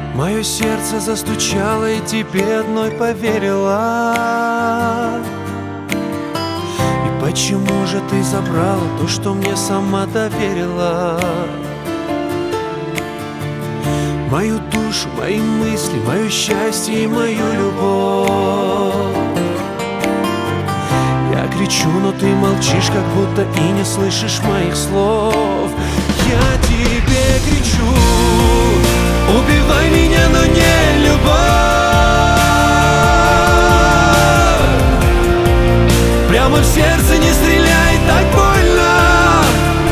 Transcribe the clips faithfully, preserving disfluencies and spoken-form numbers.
Мое сердце застучало, и тебе одной поверила. И почему же ты забрала то, что мне сама доверила? Мою душу, мои мысли, мое счастье и мою любовь. Я кричу, но ты молчишь, как будто и не слышишь моих слов. Я тебе кричу: убивай меня, но не любовь. Прямо в сердце не стреляй, так больно.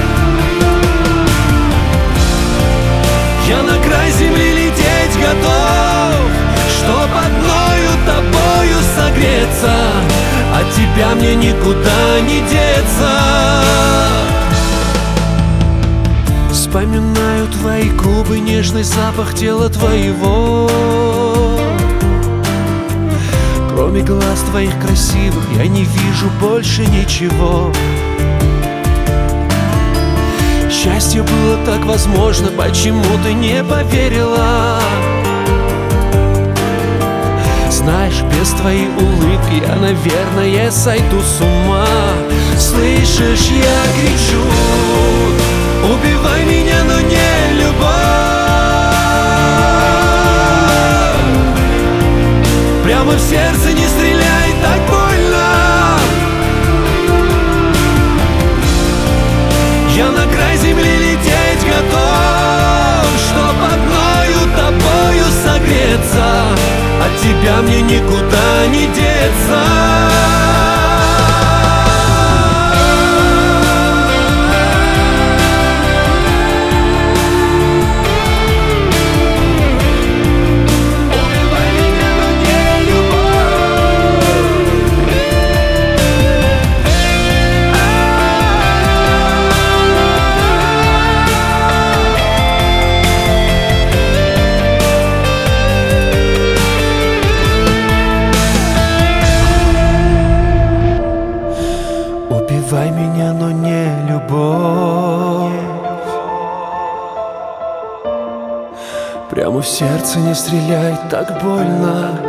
Я на край земли лететь готов, чтоб одною тобою согреться. От тебя мне никуда не деться. Вспоминаю твои губы, нежный запах тела твоего. Кроме глаз твоих красивых я не вижу больше ничего. Счастье было так возможно, почему ты не поверила? Знаешь, без твоей улыбки я, наверное, сойду с ума. Слышишь, я кричу: убивай меня, но не любовь. Прямо в сердце не стреляй, так больно. Я на край земли лететь готов, чтоб одною тобою согреться. От тебя мне никуда не деться. Убивай меня, но не любовь. Прямо в сердце не стреляй, так больно.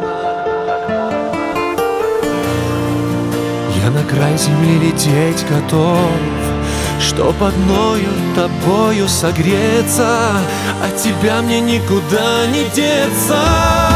Я на край земли лететь готов, чтоб одною тобою согреться. От тебя мне никуда не деться.